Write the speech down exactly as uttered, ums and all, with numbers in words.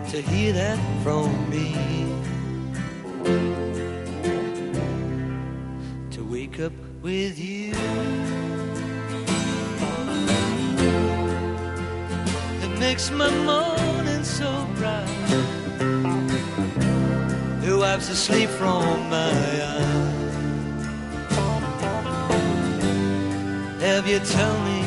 to hear that from me. To wake up with you, it makes my morning so bright. It wipes the sleep from my eyes. Have you told me